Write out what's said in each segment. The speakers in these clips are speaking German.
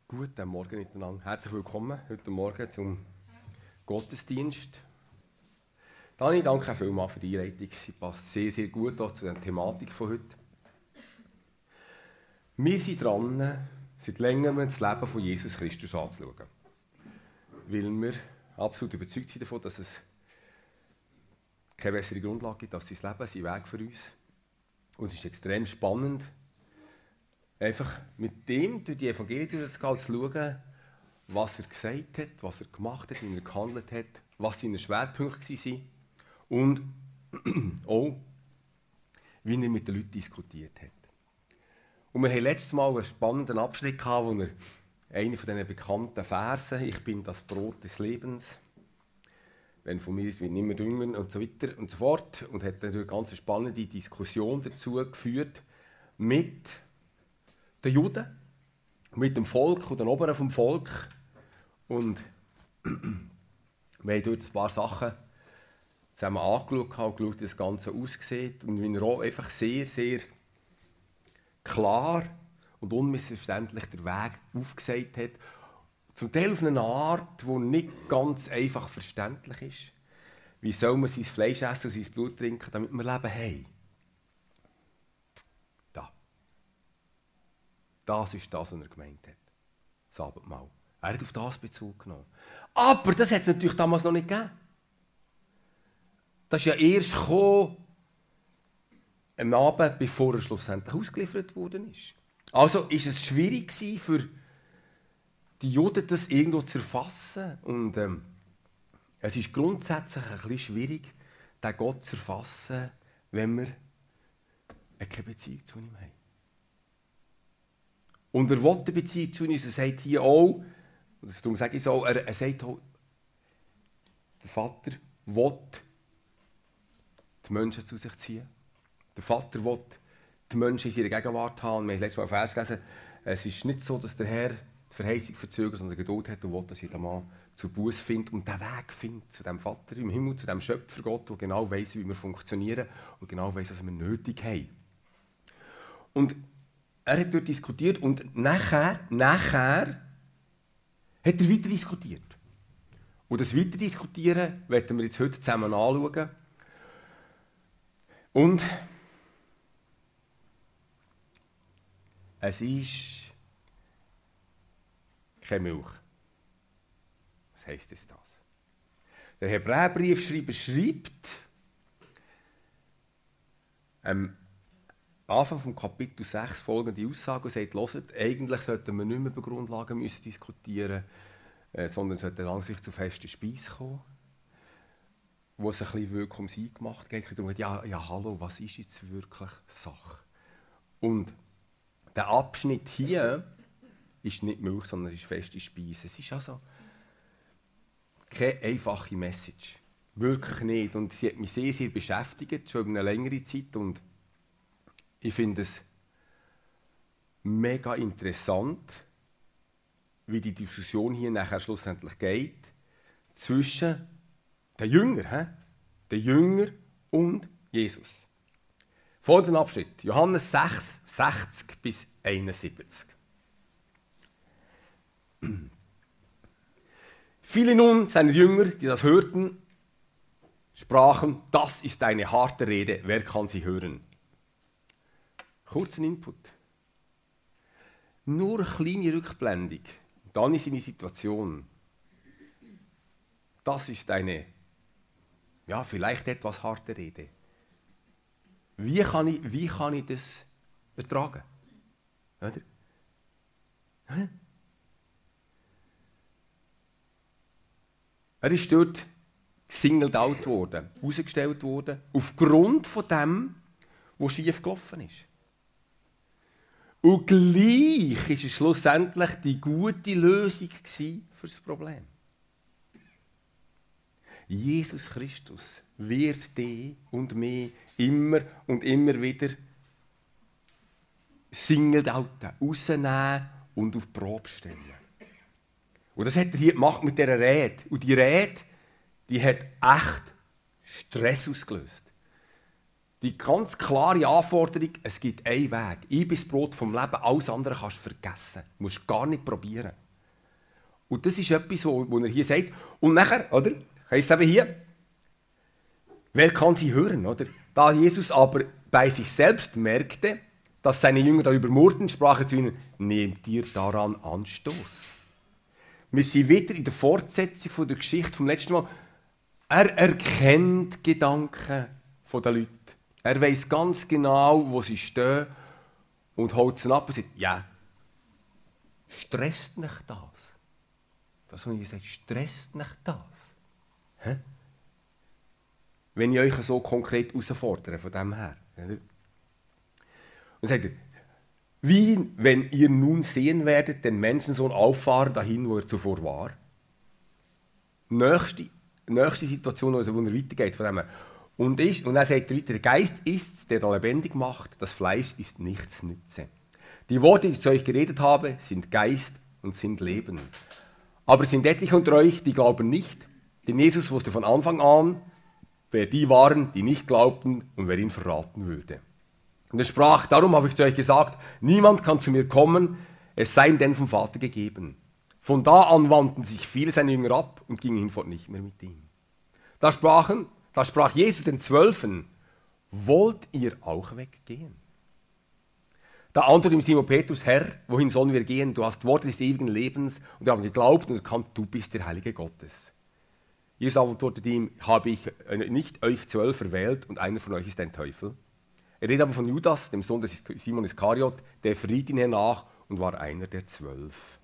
Guten Morgen miteinander. Herzlich willkommen heute Morgen zum Gottesdienst. Dani, danke vielmals für die Einleitung. Sie passt sehr, sehr gut auch zu der Thematik von heute. Wir sind dran, seit längerem das Leben von Jesus Christus anzuschauen. Weil wir absolut überzeugt sind davon, dass es keine bessere Grundlage gibt als sein Leben, sein Weg für uns. Und es ist extrem spannend, einfach mit dem durch die Evangelien zu schauen, was er gesagt hat, was er gemacht hat, wie er gehandelt hat, was seine Schwerpunkte waren und auch, wie er mit den Leuten diskutiert hat. Und wir hatten letztes Mal einen spannenden Abschnitt, wo er einen von diesen bekannten Versen, «Ich bin das Brot des Lebens», «Wenn von mir ist, wird nimmer düngen» und so weiter und so fort. Und hat dann eine ganz spannende Diskussion dazu geführt mit den Juden, mit dem Volk und den Oberen vom Volk. Und wir haben dort ein paar Sachen zusammen angeschaut und geschaut, wie das Ganze aussieht. Und wie er auch einfach sehr, sehr klar und unmissverständlich den Weg aufgezeigt hat. Zum Teil auf eine Art, die nicht ganz einfach verständlich ist. Wie soll man sein Fleisch essen und sein Blut trinken, damit wir Leben haben? Das ist das, was er gemeint hat. Das Abendmahl. Er hat auf das Bezug genommen. Aber das hat es natürlich damals noch nicht gegeben. Das ist ja erst gekommen, am Abend, bevor er schlussendlich ausgeliefert worden ist. Also ist es schwierig gewesen, für die Juden das irgendwo zu erfassen. Und es ist grundsätzlich ein bisschen schwierig, den Gott zu erfassen, wenn wir keine Beziehung zu ihm haben. Und er will eine Beziehung zu uns. Er sagt hier auch, und darum sage ich es auch, er sagt auch, der Vater will die Menschen zu sich ziehen. Der Vater will die Menschen in seiner Gegenwart haben. Wir haben letztes Mal einen Vers gelesen, es ist nicht so, dass der Herr die Verheißung verzögert, sondern Geduld hat und will, dass jeder Mann zur Buße findet und den Weg findet zu dem Vater im Himmel, zu dem Schöpfergott, der genau weiss, wie wir funktionieren und genau weiss, was wir nötig haben. Und er hat dort diskutiert und nachher hat er weiter diskutiert. Und das Weiterdiskutieren werden wir jetzt heute zusammen anschauen. Und es ist keine Milch. Was heisst das? Der Hebräerbriefschreiber schreibt am Anfang vom Kapitel 6 folgende Aussage und sagt, hört, eigentlich sollten wir nicht mehr über Grundlagen diskutieren, sondern sollten langsam zu festen Speisen kommen, wo es ein bisschen wirklich ums Eingemacht geht. Ja, hallo, was ist jetzt wirklich Sache? Und der Abschnitt hier ist nicht Milch, sondern ist feste Speise. Es ist also keine einfache Message. Wirklich nicht. Und sie hat mich sehr, sehr beschäftigt, schon über eine längere Zeit. Und ich finde es mega interessant, wie die Diskussion hier nachher schlussendlich geht, zwischen den Jüngern und Jesus. Folgender Abschnitt, Johannes 6, 60 bis 71. Viele nun seiner Jünger, die das hörten, sprachen, das ist eine harte Rede, wer kann sie hören? Kurzen Input. Nur eine kleine Rückblendung. Dann ist seine Situation. Das ist eine, vielleicht etwas harte Rede. Wie kann ich das ertragen? Oder? Er ist dort gesingelt out worden, herausgestellt worden, aufgrund von dem, was schief gelaufen ist. Und gleich war es schlussendlich die gute Lösung für das Problem. Jesus Christus wird dich und mich immer und immer wieder singelt rausnehmen und auf die Probe stellen. Und das hat er hier gemacht mit dieser Rede. Und die Rede, die hat echt Stress ausgelöst. die ganz klare Anforderung, es gibt einen Weg. Ich bin das Brot vom Leben, alles andere kannst du vergessen. Du musst gar nicht probieren. Und das ist etwas, was er hier sagt. Und nachher, oder, heisst es eben hier, wer kann sie hören, oder? Da Jesus aber bei sich selbst merkte, dass seine Jünger darüber murrten, sprach er zu ihnen, nehmt ihr daran Anstoß. Wir sind wieder in der Fortsetzung von der Geschichte vom letzten Mal. Er erkennt die Gedanken der Leute. Er weiß ganz genau, wo sie stehen und holt sie ab und sagt, ja, stresst nicht das. Das, was ich sage, stresst nicht das. Hä? Wenn ich euch so konkret herausfordere, von dem her. Und sagt er, wie wenn ihr nun sehen werdet, den Menschensohn auffahren dahin, wo er zuvor war. Nächste Situation, also, wo er weitergeht von dem her. Und dann sagt er weiter, der Geist ist, der da lebendig macht, das Fleisch ist nichts nütze. Die Worte, die ich zu euch geredet habe, sind Geist und sind Leben. Aber es sind etliche unter euch, die glauben nicht, denn Jesus wusste von Anfang an, wer die waren, die nicht glaubten und wer ihn verraten würde. Und er sprach, darum habe ich zu euch gesagt, niemand kann zu mir kommen, es sei ihm denn vom Vater gegeben. Von da an wandten sich viele seiner Jünger ab und gingen hinfort nicht mehr mit ihm. Da sprach Jesus den Zwölfen, wollt ihr auch weggehen? Da antwortete ihm Simon Petrus, Herr, wohin sollen wir gehen? Du hast Worte des ewigen Lebens und wir haben geglaubt und erkannt, du bist der Heilige Gottes. Jesus antwortete ihm, habe ich nicht euch 12 erwählt und einer von euch ist ein Teufel? Er redet aber von Judas, dem Sohn des Simon Iskariot, der verriet ihn hernach und war einer der 12.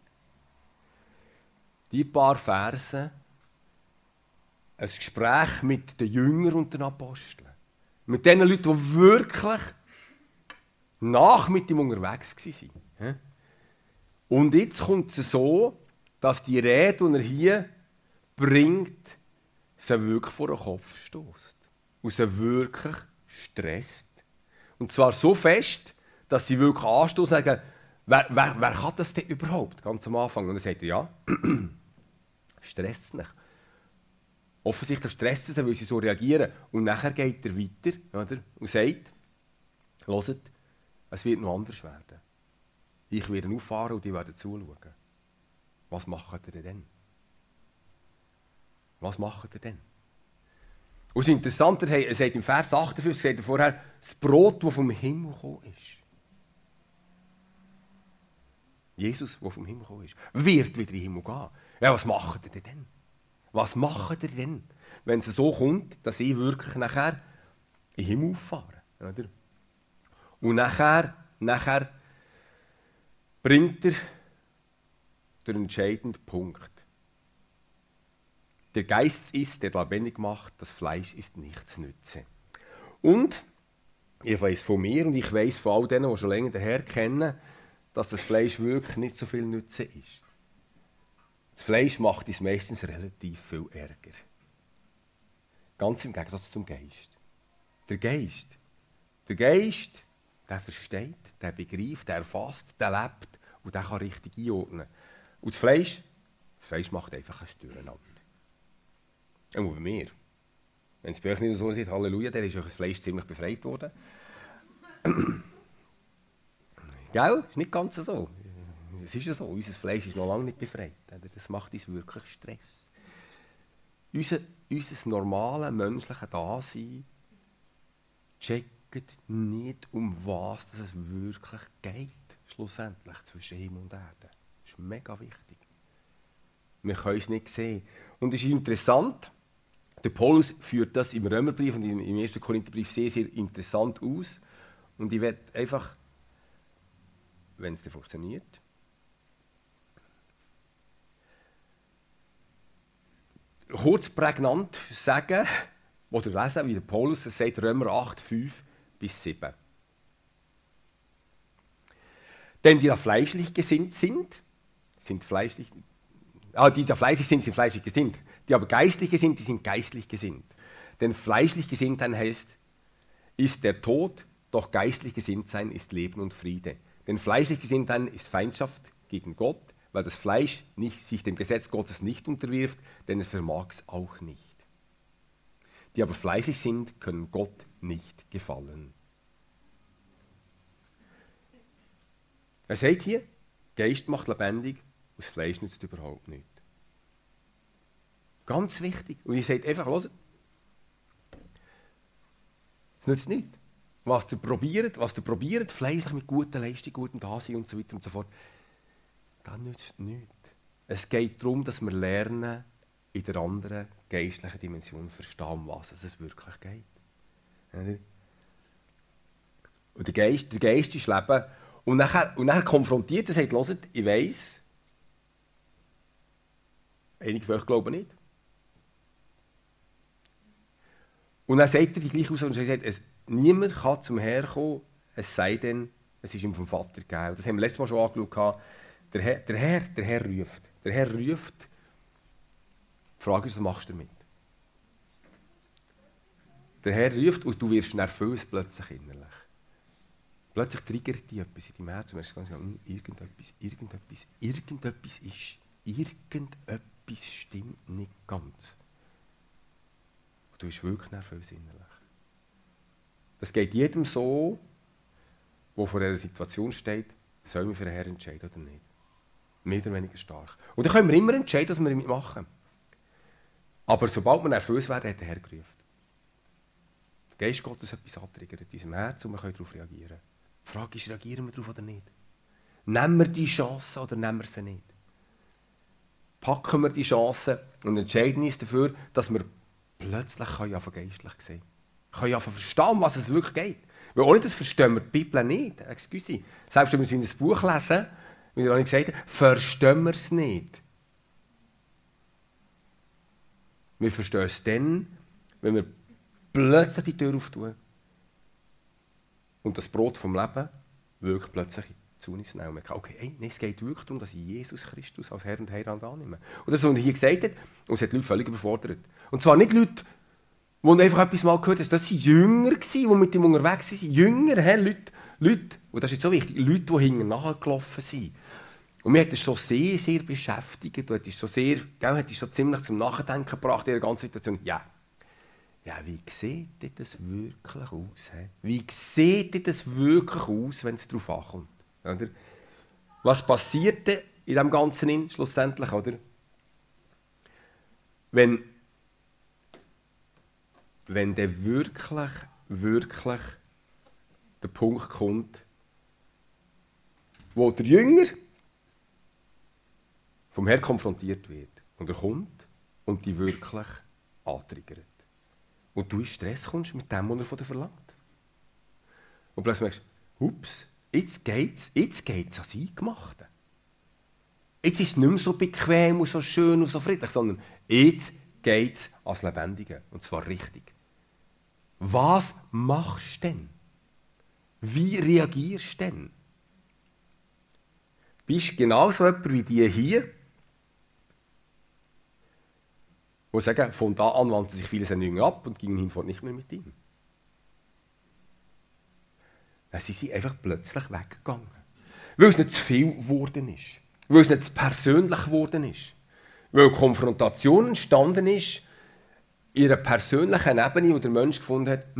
Die paar Verse, ein Gespräch mit den Jüngern und den Aposteln. Mit den Leuten, die wirklich nach mit ihm unterwegs waren. Und jetzt kommt es so, dass die Rede, die er hier bringt, sie wirklich vor den Kopf stößt. Und sie wirklich stresst. Und zwar so fest, dass sie wirklich anstoßen und sagen, wer kann das denn überhaupt? Ganz am Anfang. Und er sagt, ja, stresst es nicht. Offensichtlich stresst es, weil sie so reagieren. Und nachher geht er weiter, oder? Und sagt, hört, es wird noch anders werden. Ich werde auffahren und die werden zuschauen. Was macht ihr denn? Was macht ihr denn? Und das Interessante, er sagt im Vers 58, sagt er vorher, das Brot, das vom Himmel gekommen ist. Jesus, der vom Himmel gekommen ist, wird wieder in den Himmel gehen. Ja, was macht ihr denn? Was macht ihr denn, wenn es so kommt, dass ich wirklich nachher in den Himmel auffahre? Oder? Und nachher bringt er den entscheidenden Punkt. Der Geist ist, der lebendig macht, das Fleisch ist nichts nütze. Und ich weiß von mir und ich weiß von all denen, die schon länger daher kennen, dass das Fleisch wirklich nicht so viel Nütze ist. Das Fleisch macht uns meistens relativ viel Ärger. Ganz im Gegensatz zum Geist. Der Geist, der versteht, der begreift, der erfasst, der lebt und der kann richtig einordnen. Und das Fleisch macht einfach ein Durcheinander. Und bei mir. Wenn es bei euch nicht so ist, Halleluja, dann ist euch das Fleisch ziemlich befreit worden. Gell? Ist nicht ganz so. Es ist ja so, unser Fleisch ist noch lange nicht befreit. Das macht uns wirklich Stress. Unser normales, menschliches Dasein checkt nicht, um was es wirklich geht, schlussendlich, zwischen Himmel und Erde. Das ist mega wichtig. Wir können es nicht sehen. Und es ist interessant, der Paulus führt das im Römerbrief und im 1. Korintherbrief sehr, sehr interessant aus. Und ich werde einfach, wenn es dann funktioniert, kurz prägnant sagen oder lesen, wie der Paulus das sagt, Römer 8, 5 bis 7. Denn die da fleischlich gesinnt sind fleischlich, die da fleischlich sind fleischlich gesinnt. Die aber geistlich gesinnt, die sind geistlich gesinnt. Denn fleischlich gesinnt sein heißt, ist der Tod, doch geistlich gesinnt sein ist Leben und Friede. Denn fleischlich gesinnt sein ist Feindschaft gegen Gott, weil das Fleisch sich dem Gesetz Gottes nicht unterwirft, denn es vermag es auch nicht. Die aber fleischlich sind, können Gott nicht gefallen. Er sagt hier, Geist macht lebendig, das Fleisch nützt überhaupt nicht. Ganz wichtig. Und ich sage einfach, hört, es nützt nichts. Was du probiert, fleischlich mit guter Leistung, gutem Dasein und so weiter und so fort, das nützt nichts. Es geht darum, dass wir lernen, in der anderen geistlichen Dimension verstehen, was es wirklich geht. Und der Geist ist Leben. Und nachher konfrontiert er und sagt, hört, ich weiss, einige von euch glauben nicht. Und dann sagt er die gleiche Aussage und sagt, niemand kann zum Herrn kommen, es sei denn, es ist ihm vom Vater gegeben. Das haben wir letztes Mal schon angeschaut. Der Herr ruft. Der Herr ruft. Die Frage ist, was machst du damit? Der Herr ruft und du wirst nervös plötzlich innerlich. Plötzlich triggert dich etwas in deinem Herzen. Du merkst, irgendetwas stimmt nicht ganz. Und du bist wirklich nervös innerlich. Das geht jedem so, der vor dieser Situation steht, soll man für den Herrn entscheiden oder nicht. Mehr oder weniger stark. Und dann können wir immer entscheiden, was wir damit machen. Aber sobald wir nervös werden, hat der Herr gerufen. Der Geist Gottes etwas antriggert in unserem Herzen und wir können darauf reagieren. Die Frage ist, reagieren wir darauf oder nicht? Nehmen wir die Chance oder nehmen wir sie nicht? Packen wir die Chance und entscheiden uns dafür, dass wir plötzlich geistlich sehen können. Können verstehen, was es wirklich geht. Weil ohne das verstehen wir die Bibel nicht. Excuse. Selbst wenn wir es in ein Buch lesen, wie ich gesagt habe, verstehen wir es nicht. Wir verstehen es dann, wenn wir plötzlich die Tür auftun und das Brot vom Leben wirklich plötzlich zu uns nehmen. Und okay, es geht wirklich darum, dass ich Jesus Christus als Herr und Heiland annehme. Und das, was er hier gesagt hat, und es hat Leute völlig überfordert. Und zwar nicht Leute, die einfach etwas mal gehört haben, das waren Jünger, die mit ihm unterwegs waren. Jünger, Leute, und das ist jetzt so wichtig, Leute, die hinten nachgelaufen sind. Und mich hat das schon sehr, sehr beschäftigt. Du hättest so ziemlich zum Nachdenken gebracht in der ganzen Situation. Ja, wie sieht das wirklich aus? Wie sieht das wirklich aus, wenn es darauf ankommt? Oder? Was passiert denn in dem Ganzen schlussendlich? Oder? Wenn der wirklich der Punkt kommt, wo der Jünger vom Herrn konfrontiert wird. Und er kommt und die wirklich antriggert. Und du in Stress kommst mit dem, was er von dir verlangt. Und plötzlich merkst du, ups, jetzt geht's ans Eingemachte. Jetzt ist es nicht mehr so bequem und so schön und so friedlich, sondern jetzt geht es ans Lebendige. Und zwar richtig. Was machst du denn? Wie reagierst du denn? Bist du genauso jemand wie die hier, die sagen, von da an wandten sich viele seiner Jünger ab und gingen hinfort nicht mehr mit ihm. Sie sind einfach plötzlich weggegangen. Weil es nicht zu viel geworden ist. Weil es nicht zu persönlich geworden ist. Weil Konfrontation entstanden ist in einer persönlichen Ebene, wo der Mensch gefunden hat,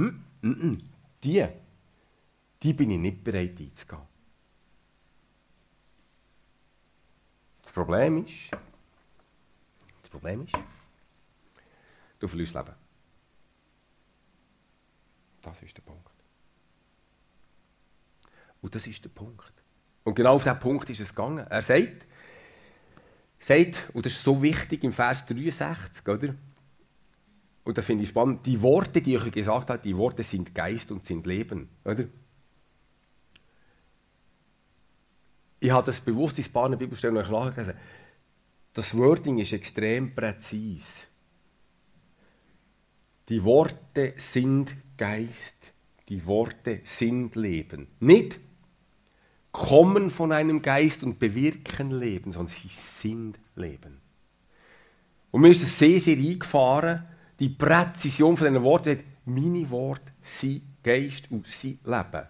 die bin ich nicht bereit einzugehen. Das Problem ist, du verlierst Leben. Das ist der Punkt. Und das ist der Punkt. Und genau auf diesen Punkt ist es gegangen. Er sagt, und das ist so wichtig im Vers 63, oder? Und das finde ich spannend, die Worte, die ich euch gesagt habe, die Worte sind Geist und sind Leben, oder? Ich habe das bewusst in ein paar Bibelstellen euch nachgelesen. Das Wording ist extrem präzise. Die Worte sind Geist, die Worte sind Leben. Nicht kommen von einem Geist und bewirken Leben, sondern sie sind Leben. Und mir ist es sehr, sehr eingefahren, die Präzision von diesen Worten. Meine Worte sind Geist und sind Leben.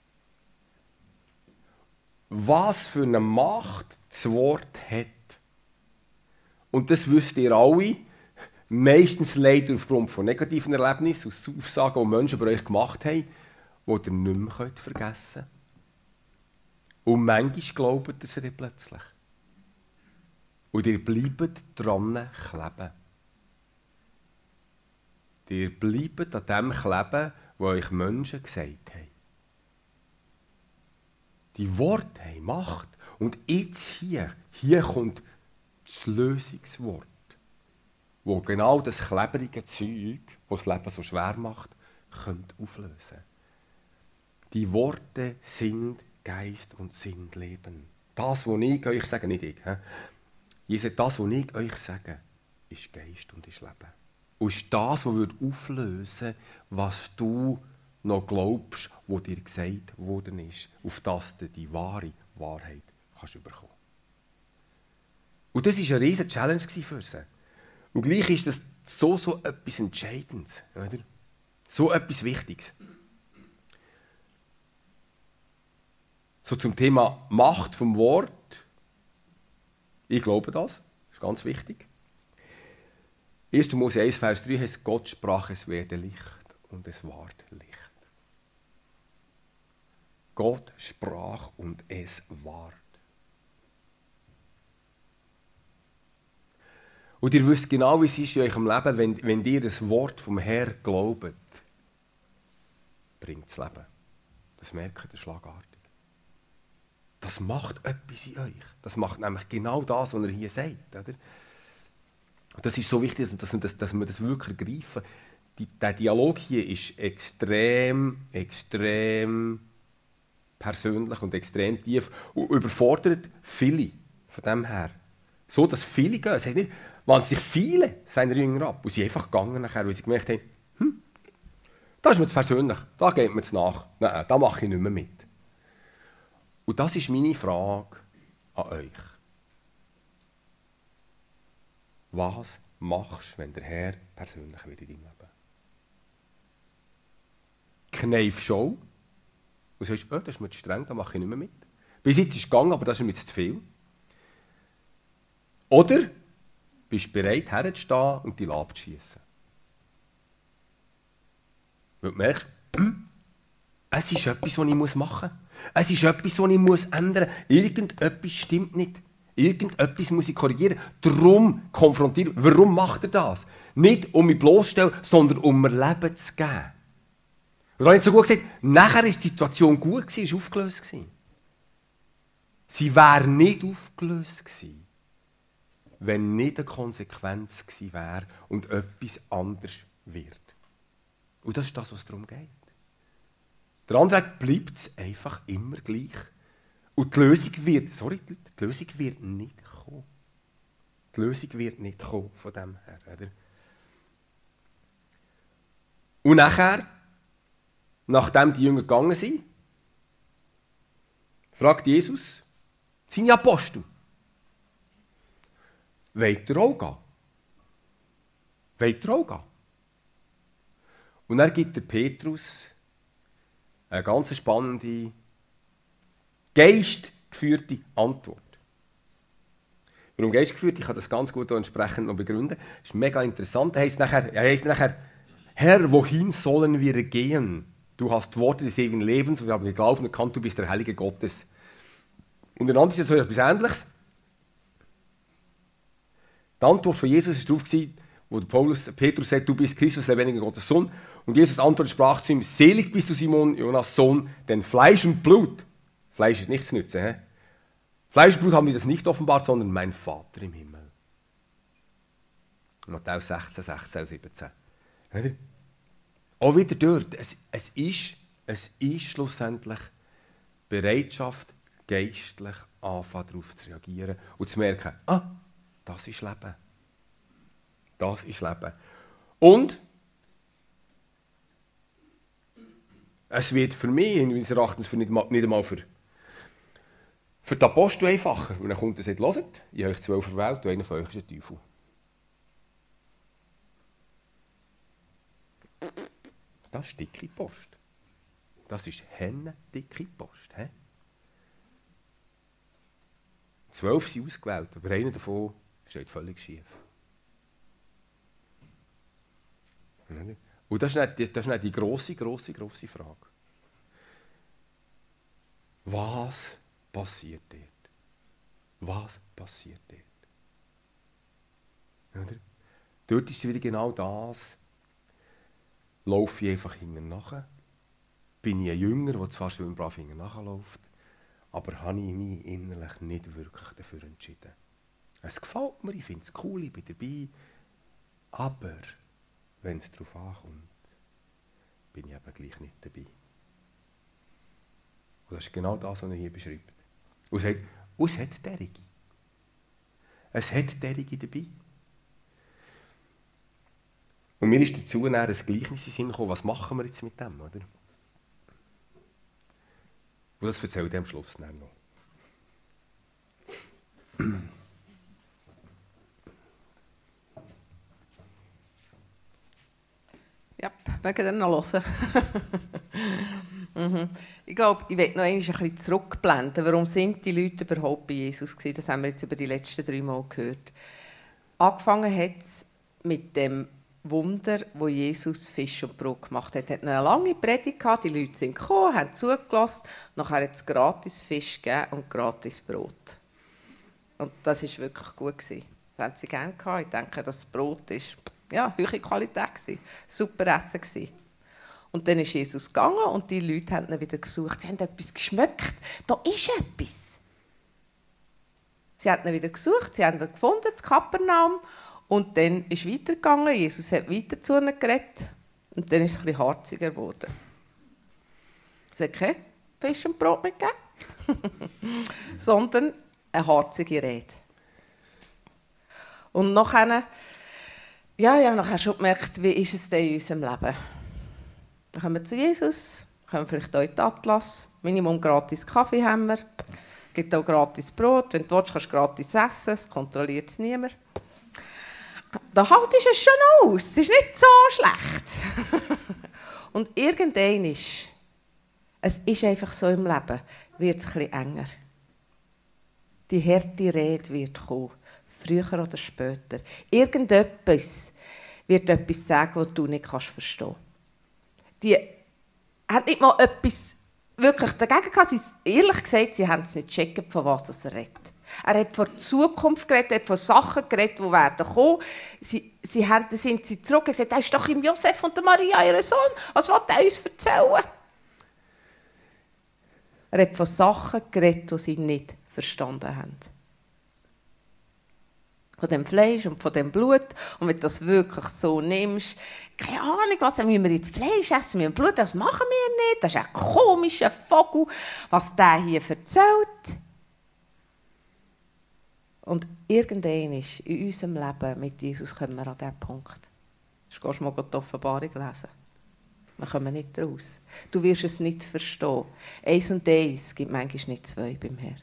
Was für eine Macht das Wort hat. Und das wisst ihr alle, Meistens leider aufgrund von negativen Erlebnissen, aus Aussagen, die Menschen über euch gemacht haben, die ihr nicht mehr vergessen könnt. Und manchmal glaubt ihr sie plötzlich. Und ihr bleibt dran kleben. Ihr bleibt an dem kleben, was euch Menschen gesagt haben. Die Worte haben Macht. Und jetzt hier kommt das Lösungswort, wo genau das klebrige Zeug, das das Leben so schwer macht, könnt auflösen. Die Worte sind Geist und sind Leben. Das, was ich euch sage, nicht ich. Jesus, das, was ich euch sage, ist Geist und ist Leben. Und ist das, was auflösen würde, was du noch glaubst, was dir gesagt worden ist, auf das du die wahre Wahrheit kannst bekommen. Und das war eine riesige Challenge für sie. Und gleich ist das so etwas Entscheidendes, oder? So etwas Wichtiges. So zum Thema Macht vom Wort. Ich glaube das ist ganz wichtig. 1. Mose 1, Vers 3 heißt, Gott sprach, es werde Licht und es ward Licht. Gott sprach und es ward. Und ihr wisst genau, wie es ist in eurem Leben, wenn ihr das Wort vom Herrn glaubt, bringt es Leben. Das merkt ihr schlagartig. Das macht etwas in euch. Das macht nämlich genau das, was er hier sagt. Oder? Und das ist so wichtig, dass wir das wirklich ergreifen. Der Dialog hier ist extrem persönlich und extrem tief und überfordert viele von dem her. So, dass viele gehen. Das heisst nicht, wandten sich viele seiner Jünger ab und sie einfach gegangen nachher, weil sie gemerkt haben, da ist mir zu persönlich, da geht mir zu nach. Nein, da mache ich nicht mehr mit. Und das ist meine Frage an euch. Was machst du, wenn der Herr persönlich wird in deinem Leben? Kneif schon und sagst, oh, das ist mir zu streng, da mache ich nicht mehr mit. Bis jetzt ist es gegangen, aber das ist mir zu viel. Oder bist du bereit, herzustehen und die Labe zu schiessen? Weil du merkst, es ist etwas, was ich machen muss. Es ist etwas, was ich ändern muss. Irgendetwas stimmt nicht. Irgendetwas muss ich korrigieren. Darum konfrontieren. Warum macht er das? Nicht um mich bloßzustellen, sondern um mir Leben zu geben. Und dann habe ich so gut gesagt, nachher war die Situation gut, ist aufgelöst gewesen. Sie wäre nicht aufgelöst gewesen, wenn nicht eine Konsequenz gewesen wäre und etwas anders wird. Und das ist das, was es darum geht. Der andere Weg bleibt es einfach immer gleich. Und die Lösung wird, die Lösung wird nicht kommen. Die Lösung wird nicht kommen von dem her. Oder? Und nachher, nachdem die Jünger gegangen sind, fragt Jesus seine Apostel, wollt ihr auch gehen? Wollt ihr auch gehen? Und dann gibt der Petrus eine ganz spannende, geistgeführte Antwort. Warum geistgeführt? Ich kann das ganz gut entsprechend noch begründen. Das ist mega interessant. Er heisst nachher, Herr, wohin sollen wir gehen? Du hast Worte des ewigen Lebens und wir haben geglaubt und erkannt, du bist der Heilige Gottes. Und in der anderen Situation etwas Ähnliches. Die Antwort von Jesus war darauf, wo Petrus sagt, du bist Christus, der lebendige Gottes Sohn. Und Jesus antwortet sprach zu ihm, selig bist du, Simon, Jonas Sohn, denn Fleisch und Blut, Fleisch ist nichts nütze, he? Fleisch und Blut haben dir das nicht offenbart, sondern mein Vater im Himmel. Matthäus 16, 16 und 17. Auch wieder dort, es ist schlussendlich Bereitschaft, geistlich anfangen, darauf zu reagieren und zu merken, das ist Leben. Das ist Leben. Und es wird für mich, meines Erachtens, nicht einmal für die Apostel einfacher. Und dann kommt er und sagt, hört, ich habe euch 12 verwählt und einer von euch ist ein Teufel. Das ist dicke Post. Das ist dicke Post. 12 sind ausgewählt, aber einer davon steht völlig schief. Und das ist dann die grosse Frage. Was passiert dort? Was passiert dort? Oder? Dort ist wieder genau das. Laufe ich einfach hinten nach? Bin ich ein Jünger, der zwar schön brav hinten nachläuft, aber habe ich mich innerlich nicht wirklich dafür entschieden. Es gefällt mir, ich finde es cool, ich bin dabei, aber wenn es darauf ankommt, bin ich eben gleich nicht dabei. Und das ist genau das, was er hier beschreibt. Und es hat derige. Es hat derige dabei. Und mir ist dazu ein Gleichnis in den Sinn gekommen, was machen wir jetzt mit dem, oder? Und das erzähle ich am Schluss dann noch. Ja, mögen wir noch hören. Ich glaube, ich möchte noch ein bisschen zurückblenden. Warum sind die Leute überhaupt bei Jesus gewesen? Das haben wir jetzt über die letzten 3 Mal gehört. Angefangen hat es mit dem Wunder, wo Jesus Fisch und Brot gemacht hat. Er hat eine lange Predigt gehabt, die Leute sind gekommen, haben zugelassen. Nachher hat es gratis Fisch gegeben und gratis Brot. Und das war wirklich gut. Das haben sie gerne gehabt. Ich denke, das Brot war hohe Qualität gewesen. Super Essen gewesen. Und dann ist Jesus gegangen und die Leute haben ihn wieder gesucht. Sie haben etwas geschmeckt. Da ist etwas. Sie haben ihn wieder gesucht, sie haben ihn gefunden, das Kapernaum. Und dann ist es weitergegangen. Jesus hat weiter zu ihnen geredet. Und dann ist es ein bisschen harziger geworden. Es hat kein Fisch und Brot mitgegeben, sondern eine harzige Rede. Und nachher, nachher schon gemerkt, wie ist es denn in unserem Leben? Dann kommen wir zu Jesus, kommen vielleicht hier in die Atlas, Minimum gratis Kaffee haben wir, es gibt auch gratis Brot, wenn du willst, kannst du gratis essen, es kontrolliert es niemand. Da haltest du es schon aus, es ist nicht so schlecht. Und irgendwann es ist einfach so im Leben, wird es ein bisschen enger. Die harte Rede wird kommen, früher oder später. Irgendetwas wird etwas sagen, was du nicht verstehen kannst. Die hat nicht mal etwas wirklich dagegen gehabt. Ehrlich gesagt, sie haben es nicht gecheckt, von was er redet. Er hat von der Zukunft geredet, er hat von Sachen geredet, die werden kommen. Dann sind sie zurück und gesagt, er ist doch im Josef und der Maria, ihr Sohn. Was will er uns erzählen? Er hat von Sachen geredet, die sie nicht verstanden haben. Von dem Fleisch und von dem Blut. Und wenn du das wirklich so nimmst, keine Ahnung, was müssen wir jetzt Fleisch essen, wir Blut, das machen wir nicht. Das ist ein komischer Vogel, was der hier erzählt. Und irgendwann in unserem Leben mit Jesus kommen wir an diesen Punkt. Du kannst mal die Offenbarung lesen. Wir kommen nicht raus. Du wirst es nicht verstehen. 1 und 1 gibt manchmal nicht 2 beim Herrn.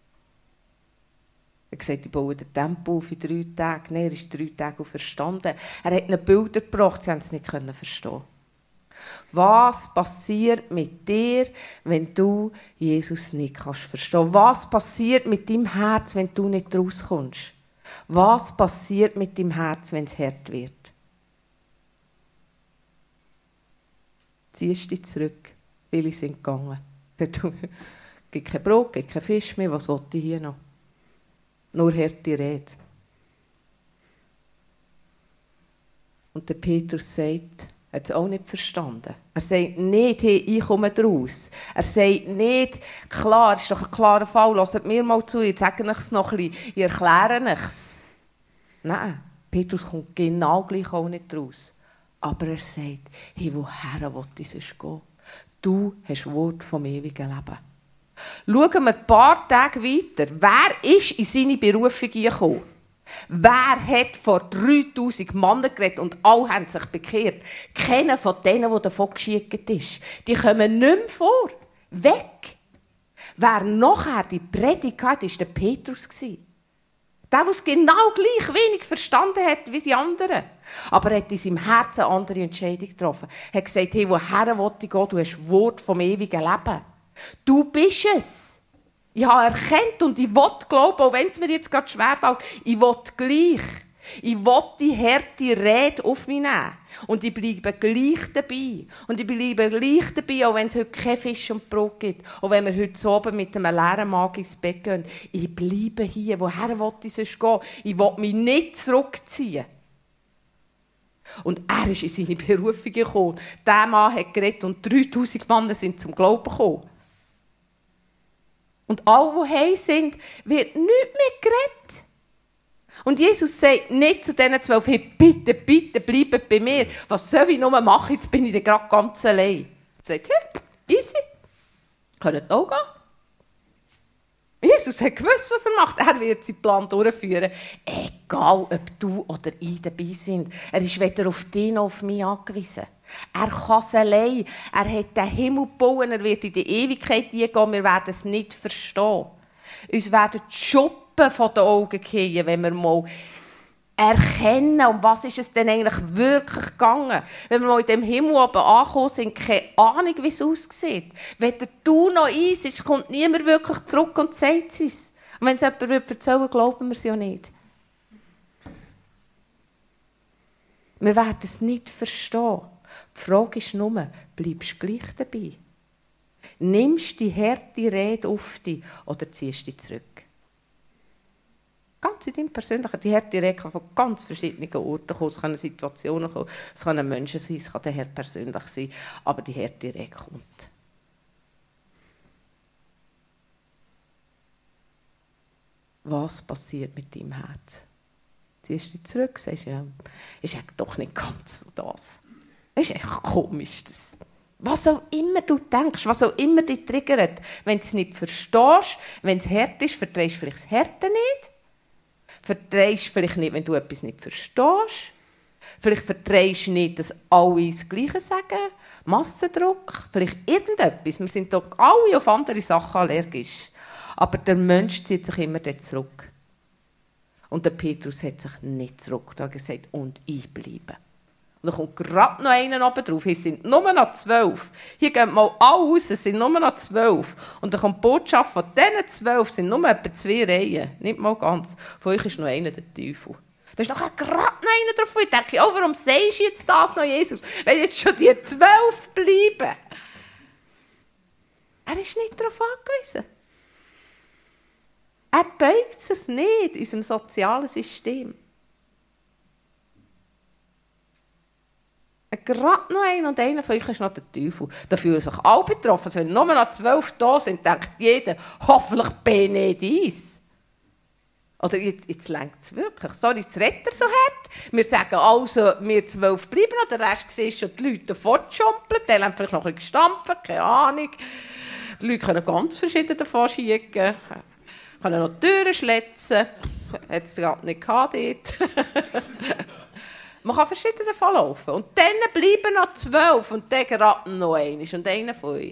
Er hat gesagt, ich baue den Tempel auf in 3 Tagen. Nein, er ist 3 Tage verstanden. Er hat ihnen Bilder gebracht, sie haben es nicht verstehen. Was passiert mit dir, wenn du Jesus nicht verstehen kannst? Was passiert mit deinem Herz, wenn du nicht rauskommst? Was passiert mit deinem Herz, wenn es hart wird? Ziehst dich zurück, viele sind gegangen. Es gibt kein Brot, gibt kein Fisch mehr, was will ich hier noch? Nur harte Rede. Und der Petrus sagt, er hat es auch nicht verstanden. Er sagt nicht, hey, ich komme raus. Er sagt nicht, klar, ist doch ein klarer Fall, hört mir mal zu, jetzt sage ich es noch ein bisschen, ich erkläre es. Nein, Petrus kommt genau gleich auch nicht raus. Aber er sagt, hey, woher will ich sonst gehen? Du hast Wort vom ewigen Leben. Schauen wir ein paar Tage weiter. Wer ist in seine Berufung gekommen? Wer hat vor 3000 Männern geredet und alle haben sich bekehrt? Keiner von denen, der davon geschickt ist. Die kommen nicht mehr vor. Weg. Wer nachher die Predigt hatte, war der Petrus. Der es genau gleich wenig verstanden hat wie die anderen. Aber er hat in seinem Herzen eine andere Entscheidung getroffen. Er hat gesagt, hey, woher will ich gehen? Du hast Wort vom ewigen Leben. Du bist es. Ich habe erkannt und ich will glauben, auch wenn es mir jetzt gerade schwerfällt, ich will gleich. Ich will die harte Rede auf mich nehmen. Und ich bleibe gleich dabei. Und ich bleibe gleich dabei, auch wenn es heute kein Fisch und Brot gibt. Auch wenn wir heute so oben mit einem leeren Magen ins Bett gehen. Ich bleibe hier. Woher will ich sonst gehen? Ich will mich nicht zurückziehen. Und er ist in seine Berufung gekommen. Dieser Mann hat geredet und 3000 Männer sind zum Glauben gekommen. Und alle, die heim sind, wird nichts mehr geredet. Und Jesus sagt nicht zu diesen 12, hey, bitte, bitte, bleibt bei mir. Was soll ich nur machen? Jetzt bin ich dann gerade ganz allein. Er sagt, hey, easy, könnt auch gehen. Jesus hat gewusst, was er macht. Er wird seinen Plan durchführen. Egal, ob du oder ich dabei sind. Er ist weder auf dich noch auf mich angewiesen. Er kann es allein. Er hat den Himmel gebaut. Er wird in die Ewigkeit gehen. Wir werden es nicht verstehen. Uns werden die Schuppen von den Augen fallen, wenn wir mal erkennen, um was ist es denn eigentlich wirklich gegangen. Wenn wir mal in dem Himmel oben angekommen sind, keine Ahnung, wie es aussieht. Weder du noch ich, es kommt niemand wirklich zurück und sagt es. Und wenn es jemand erzählen will, glauben wir es ja nicht. Wir werden es nicht verstehen. Die Frage ist nur, bleibst du gleich dabei? Nimmst du die harte Rede auf dich oder ziehst du dich zurück? Ganz in deinem Persönlichen. Die harte Rede kann von ganz verschiedenen Orten kommen. Es können Situationen kommen, es können Menschen sein, es kann der Herr persönlich sein. Aber die harte Rede kommt. Was passiert mit deinem Herz? Ziehst du dich zurück, sagst ja, ist eigentlich doch nicht ganz so das. Das ist echt komisch. Das. Was auch immer du denkst, was auch immer dich triggert, wenn du es nicht verstehst, wenn es hart ist, verträgst du vielleicht das Härte nicht. Verträgst du vielleicht nicht, wenn du etwas nicht verstehst. Vielleicht verträgst du nicht, dass alle das Gleiche sagen. Massendruck, vielleicht irgendetwas. Wir sind doch alle auf andere Sachen allergisch. Aber der Mensch zieht sich immer zurück. Und der Petrus hat sich nicht zurück. Er hat gesagt, und ich bleibe. Und dann kommt gerade noch einer oben drauf. Hier sind nur noch 12. Hier gehen mal alle raus, es sind nur noch 12. Und dann kommt die Botschaft von diesen 12, sind nur etwa 2 Reihen. Nicht mal ganz. Von euch ist noch einer der Teufel. Da ist nachher gerade noch einer drauf. Ich denke, oh, warum sagst du jetzt das noch, Jesus? Wenn jetzt schon die 12 bleiben. Er ist nicht darauf angewiesen. Er beugt es nicht in unserem sozialen System. Gerade noch einer und einer von euch ist noch der Teufel. Da fühlen sich alle betroffen. Also wenn nur noch 12 da sind, denkt jeder, hoffentlich bin ich dies. Oder jetzt lenkt es wirklich. Sorry, jetzt redet er so hart. Wir sagen also, wir 12 bleiben noch. Der Rest siehst schon die Leute fortschumpeln. Die haben vielleicht noch ein bisschen gestampft, keine Ahnung. Die Leute können ganz verschieden davon schicken. Können noch die Türen schlitzen. Hat es gerade nicht gehabt dort. Man kann verschieden davon laufen. Und dann bleiben noch 12 und dann gerade noch einer und einer von euch.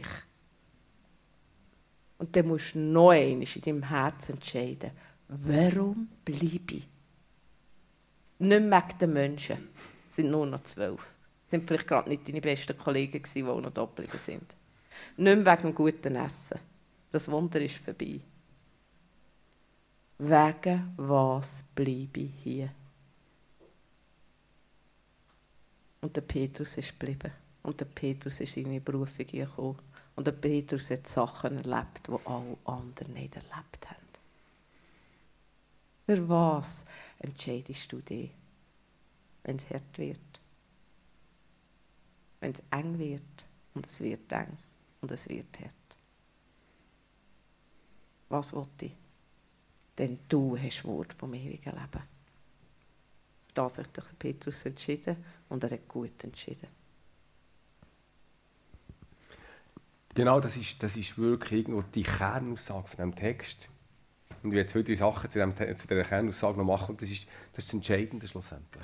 Und dann musst du noch einmal in deinem Herzen entscheiden, warum bleibe ich? Nicht wegen den Menschen. Es sind nur noch 12. Es sind vielleicht gerade nicht deine besten Kollegen, die auch noch doppelt sind. Nicht wegen dem guten Essen. Das Wunder ist vorbei. Wegen was bleibe ich hier? Und der Petrus ist geblieben. Und der Petrus ist in seine Berufung gekommen. Und der Petrus hat Sachen erlebt, die alle anderen nicht erlebt haben. Für was entscheidest du dich, wenn es hart wird? Wenn es eng wird und es wird eng und es wird hart. Was will ich? Denn du hast Wort vom ewigen Leben. Das hat sich Petrus entschieden und er hat gut entschieden. Genau, das ist wirklich irgendwo die Kernaussage von diesem Text. Und ich werde 2, 3 Sachen zu dieser Kernaussage noch machen. Und das ist das Entscheidende schlussendlich.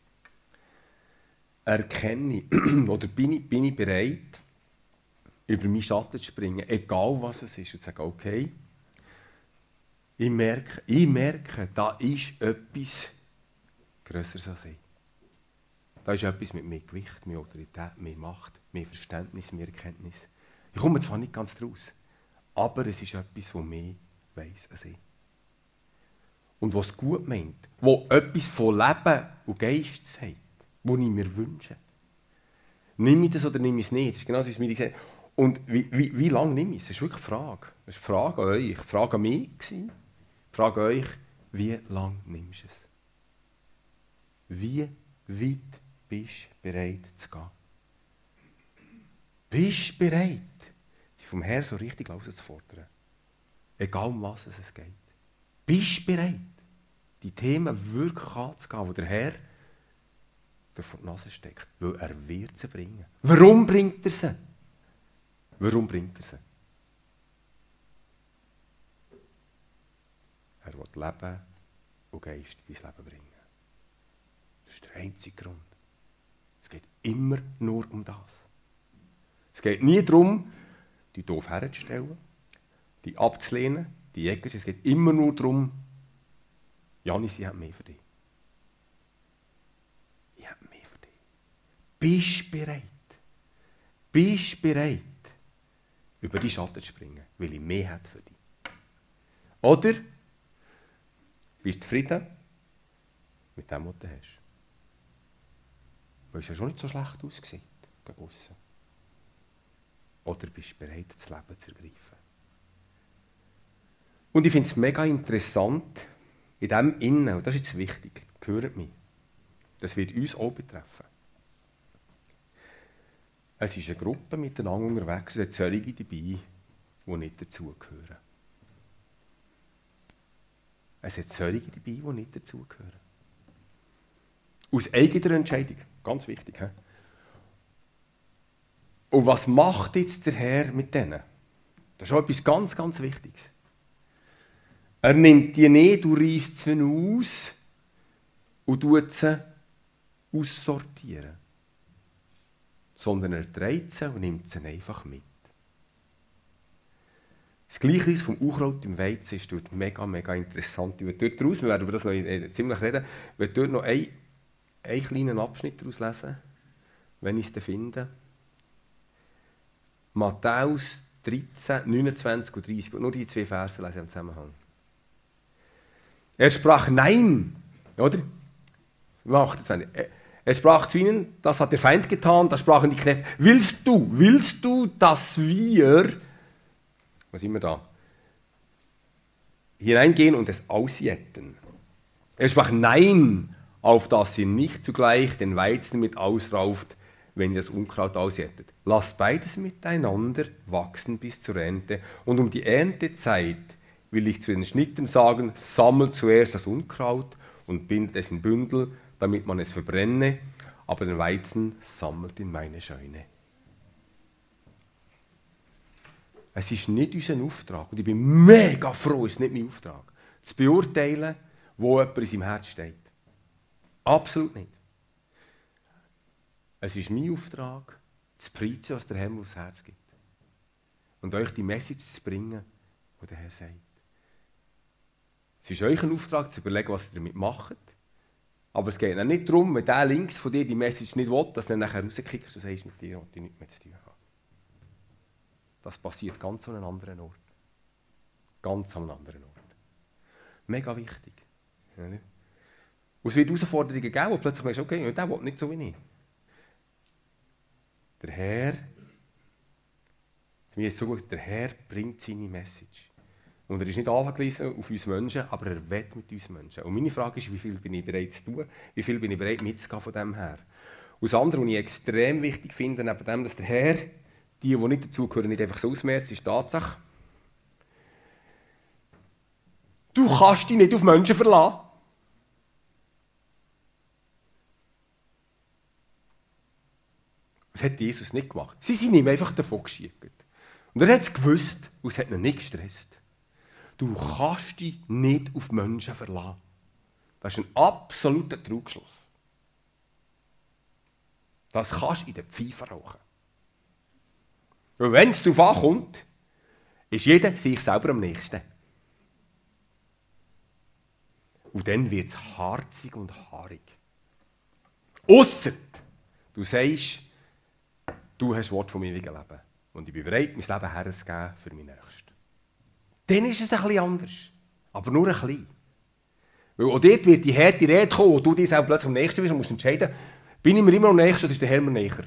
Erkenne oder bin ich bereit, über meinen Schatten zu springen, egal was es ist, und zu sagen, okay, ich merke, da ist etwas grösseres als ich. Da ist etwas mit mehr Gewicht, mehr Autorität, mehr Macht, mehr Verständnis, mehr Erkenntnis. Ich komme zwar nicht ganz draus, aber es ist etwas, das mehr weiss als ich. und was gut meint, wo etwas von Leben und Geist sagt, was ich mir wünsche. Nimm ich das oder nimm ich es nicht? Das ist genau so, wie es mir gesagt hat. Und wie lange nehme ich es? Das ist wirklich eine Frage. Das ist eine Frage an euch, eine Frage an mich. Ich frage euch, wie lange nimmst du es? Wie weit bist du bereit zu gehen? Bist du bereit, dich vom Herrn so richtig herauszufordern? Egal um was es geht. Bist du bereit, die Themen wirklich anzugehen, die der Herr dir vor die Nase steckt? Weil er wird sie bringen. Warum bringt er sie? Warum bringt er sie? Er will Leben und Geist in dein Leben bringen. Das ist der einzige Grund. Es geht immer nur um das. Es geht nie darum, die doof herzustellen, die abzulehnen, die Jäger. Es geht immer nur darum, Janis, ich habe mehr für dich. Ich habe mehr für dich. Bist du bereit? Bist du bereit, über die Schatten zu springen, weil ich mehr habe für dich? Oder bist du zufrieden mit dem, was du hast? Weil es ja schon nicht so schlecht aussieht, gegen aussen. Oder bist du bereit, das Leben zu ergreifen? Und ich finde es mega interessant, in dem Innen, und das ist jetzt wichtig, hört mich, das wird uns auch betreffen. Es ist eine Gruppe miteinander unterwegs, es sind solche dabei, die nicht dazugehören. Es sind solche dabei, die nicht dazugehören. Aus eigener Entscheidung, ganz wichtig. He? Und was macht jetzt der Herr mit denen? Das ist auch etwas ganz, ganz Wichtiges. Er nimmt die nicht, du reißt sie aus und tut sie aussortieren. Sondern er dreht sie und nimmt sie einfach mit. Das Gleiche vom Unkraut im Weizen ist dort mega, mega interessant. Ich werde dort raus, wir werden über das noch ziemlich reden, ich werde dort noch einen kleinen Abschnitt daraus lesen, wenn ich es finde. Matthäus 13, 29 und 30. Nur die 2 Verse lesen im Zusammenhang. Er sprach Nein, oder? Er sprach zu ihnen, das hat der Feind getan, da sprachen die Knechte, willst du, dass wir, was sind wir da, hineingehen und es ausjäten? Er sprach Nein, auf dass ihr nicht zugleich den Weizen mit ausrauft, wenn ihr das Unkraut ausjätet. Lasst beides miteinander wachsen bis zur Ernte. Und um die Erntezeit will ich zu den Schnittern sagen, sammelt zuerst das Unkraut und bindet es in Bündel, damit man es verbrenne, aber den Weizen sammelt in meine Scheune. Es ist nicht unser Auftrag, und ich bin mega froh, es ist nicht mein Auftrag, zu beurteilen, wo jemand in seinem Herz steht. Absolut nicht. Es ist mein Auftrag, zu preachen, was der Herr mir aufs Herz gibt. Und euch die Message zu bringen, die der Herr sagt. Es ist euch ein Auftrag, zu überlegen, was ihr damit macht. Aber es geht nicht darum, wenn der links von dir die Message nicht will, dass du dann nachher rauskickst und sagst, mit dir will ich nichts mehr zu tun haben. Das passiert ganz an einem anderen Ort. Ganz an einem anderen Ort. Mega wichtig. Ja, und es wird Herausforderungen geben, wo plötzlich merkst, okay, der will nicht so wie ich. Der Herr, mir ist so gut, der Herr bringt seine Message. Und er ist nicht angewiesen auf uns Menschen, aber er will mit uns Menschen. Und meine Frage ist, wie viel bin ich bereit zu tun? Wie viel bin ich bereit mitzugehen von dem her? Und das andere, was ich extrem wichtig finde, neben dem, dass der Herr, die nicht dazugehören, nicht einfach so ausmerzt, ist die Tatsache, du kannst dich nicht auf Menschen verlassen. Das hat Jesus nicht gemacht. Sie sind ihm einfach davon geschickt. Und er hat es gewusst und es hat ihn nicht gestresst. Du kannst dich nicht auf Menschen verlassen. Das ist ein absoluter Trugschluss. Das kannst du in der Pfeife rauchen. Und wenn es darauf ankommt, ist jeder sich selber am nächsten. Und dann wird es harzig und haarig. Ausser du sagst, du hast Wort vom ewigen Leben. Und ich bin bereit, mein Leben herzugeben für meinen Nächsten. Dann ist es ein bisschen anders. Aber nur ein bisschen. Weil auch dort wird die harte Rede kommen, wo du dir selber plötzlich am nächsten bist und musst entscheiden, bin ich mir immer am nächsten oder ist der Herr mir näher?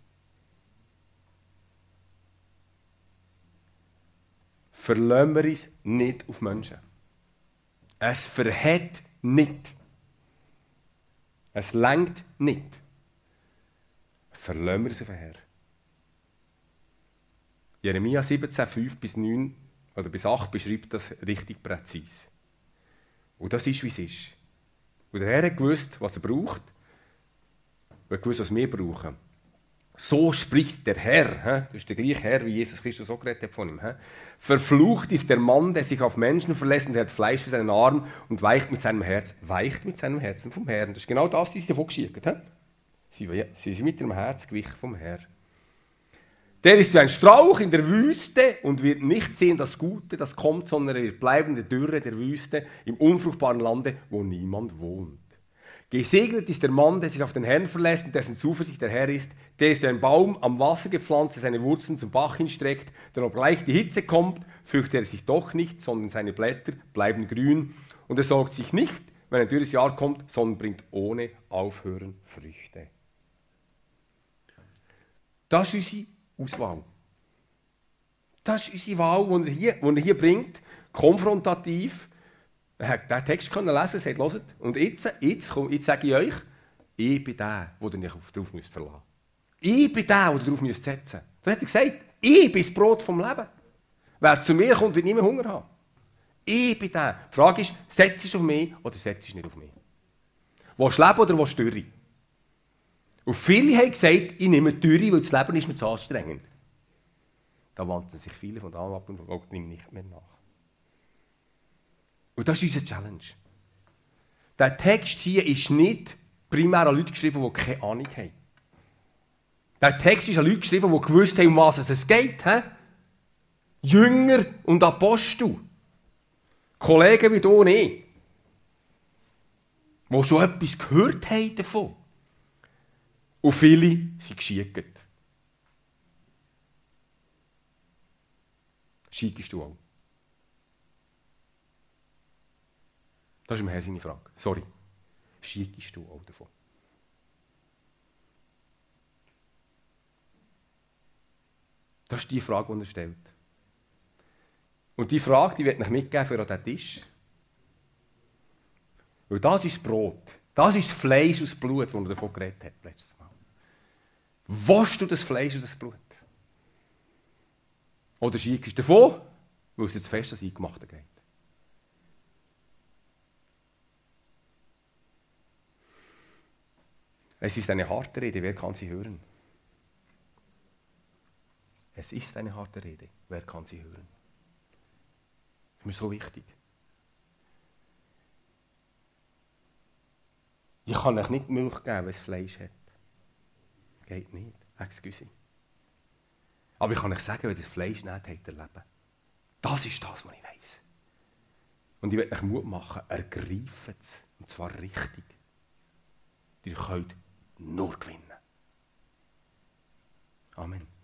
Verlassen wir uns nicht auf Menschen. Es verhält nicht. Es lenkt nicht. Verlassen wir uns auf den Herr. Jeremia 17, 5 bis 9 oder bis 8 beschreibt das richtig präzise. Und das ist, wie es ist. Und der Herr hat gewusst, was er braucht. Er hat gewusst, was wir brauchen. So spricht der Herr. Das ist der gleiche Herr, wie Jesus Christus auch geredet hat von ihm. Verflucht ist der Mann, der sich auf Menschen verlässt und der hat Fleisch für seinen Arm und weicht mit seinem Herzen vom Herrn. Das ist genau das, was sie davon geschickt haben. Sie sind mit ihrem Herz gewichen vom Herrn. Der ist wie ein Strauch in der Wüste und wird nicht sehen das Gute, das kommt, sondern er wird bleiben in der Dürre der Wüste, im unfruchtbaren Lande, wo niemand wohnt. Gesegnet ist der Mann, der sich auf den Herrn verlässt und dessen Zuversicht der Herr ist. Der ist wie ein Baum am Wasser gepflanzt, der seine Wurzeln zum Bach hinstreckt. Denn obgleich die Hitze kommt, fürchtet er sich doch nicht, sondern seine Blätter bleiben grün. Und er sorgt sich nicht, wenn ein dürres Jahr kommt, sondern bringt ohne Aufhören Früchte. Das ist unsere Auswahl. Das ist unsere Wahl, die er hier bringt, konfrontativ. Er hat den Text lesen können, sagt, hört, und jetzt sage ich euch, ich bin der, der ihr nicht darauf müsst verlassen. Ich bin der, der darauf müsst setzen. Das hat er gesagt, ich bin das Brot vom Leben. Wer zu mir kommt, wird nie mehr Hunger haben. Ich bin der. Die Frage ist, setzt du auf mich oder setzt du nicht auf mich? Willst du leben oder willst du Dürre? Und viele haben gesagt, ich nehme Dürre, weil das Leben ist mir zu anstrengend. Da wandten sich viele von da ab und folgten ihm nicht mehr nach. Und das ist unsere Challenge. Der Text hier ist nicht primär an Leute geschrieben, die keine Ahnung haben. Der Text ist an Leute geschrieben, die gewusst haben, um was es geht. Jünger und Apostel. Kollegen wie du und ich. Die schon etwas gehört haben davon. Und viele sind geschiegt. Schickst du auch? Das ist im Herrn seine Frage. Sorry. Schickst du auch davon? Das ist die Frage, die er stellt. Und die Frage, die wird ich mitgeben für diesen Tisch. Weil das ist das Brot. Das ist das Fleisch und das Blut, das er davon geredet hat letztes Mal. Willst du das Fleisch und das Blut? Oder schickst du davon, weil es jetzt fest das Eingemachte geht? Es ist eine harte Rede, wer kann sie hören? Es ist eine harte Rede, wer kann sie hören? Das ist mir so wichtig. Ich kann euch nicht Milch geben, wenn es Fleisch hat. Geht nicht, excuse. Aber ich kann euch sagen, wenn das Fleisch nicht hat, habt ihr Leben. Das ist das, was ich weiss. Und ich will euch Mut machen, ergreift es. Und zwar richtig. Ihr könnt nur gewinnen. Amen.